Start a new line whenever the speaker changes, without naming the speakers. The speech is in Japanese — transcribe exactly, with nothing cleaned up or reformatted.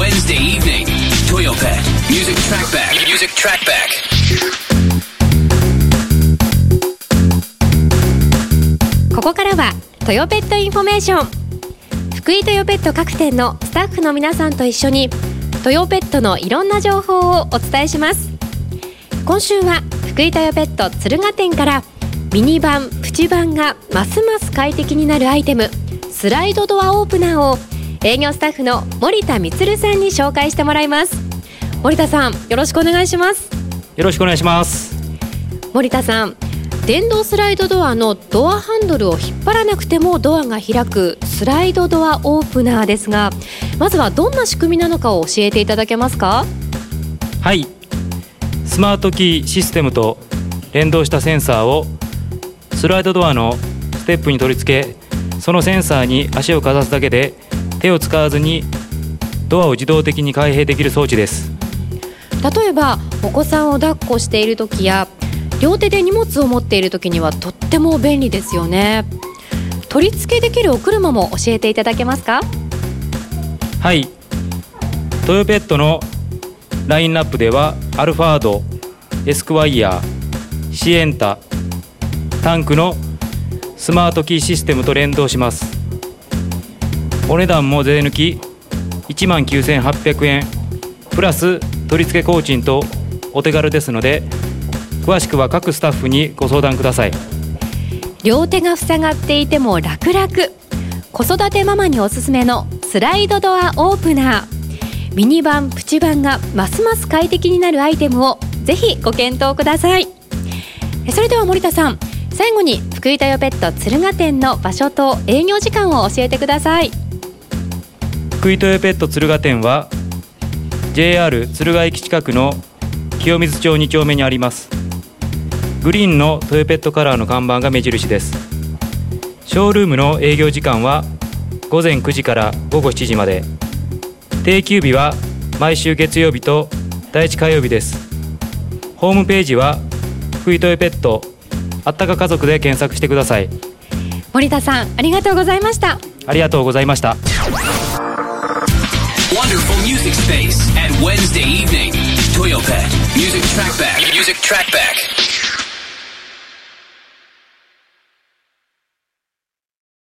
Wednesday evening, Toyopet Music Trackback. Music Trackback.
ここからはトヨペットインフォメーション。福井トヨペット各店のスタッフの皆さんと一緒にトヨペットのいろんな情報をお伝えします。今週は福井トヨペット敦賀店からミニバン、プチバンがますます快適になるアイテム、スライドドアオープナーを営業スタッフの森田充さんに紹介してもらいます。森田さん、よろしくお願いします。
よろしくお願いします。
森田さん、電動スライドドアのドアハンドルを引っ張らなくてもドアが開くスライドドアオープナーですが、まずはどんな仕組みなのかを教えていただけますか？
はい、スマートキーシステムと連動したセンサーをスライドドアのステップに取り付け、そのセンサーに足をかざすだけで手を使わずにドアを自動的に開閉できる装置です。
例えばお子さんを抱っこしている時や両手で荷物を持っている時にはとっても便利ですよね。取り付けできるお車も教えていただけますか？
はい、トヨペットのラインナップではアルファード、エスクワイヤー、シエンタ、タンクのスマートキーシステムと連動します。お値段も税抜きいちまんきゅうせんはっぴゃくえんプラス取り付け工賃とお手軽ですので、詳しくは各スタッフにご相談ください。
両手が塞がっていても楽々、子育てママにおすすめのスライドドアオープナー、ミニバン、プチバンがますます快適になるアイテムをぜひご検討ください。それでは森田さん、最後に福井トヨペット敦賀店の場所と営業時間を教えてください。
福井トヨペット敦賀店は ジェイアール 敦賀駅近くの清水町に丁目にあります。グリーンのトヨペットカラーの看板が目印です。ショールームの営業時間はごぜんくじからごごしちじまで、定休日は毎週月曜日と第一火曜日です。ホームページは福井トヨペットあったか家族で検索してください。
森田さん、ありがとうございました。
ありがとうございました。
Wonderful music space at Wednesday evening, Toyopet Music Trackback. Music Trackback.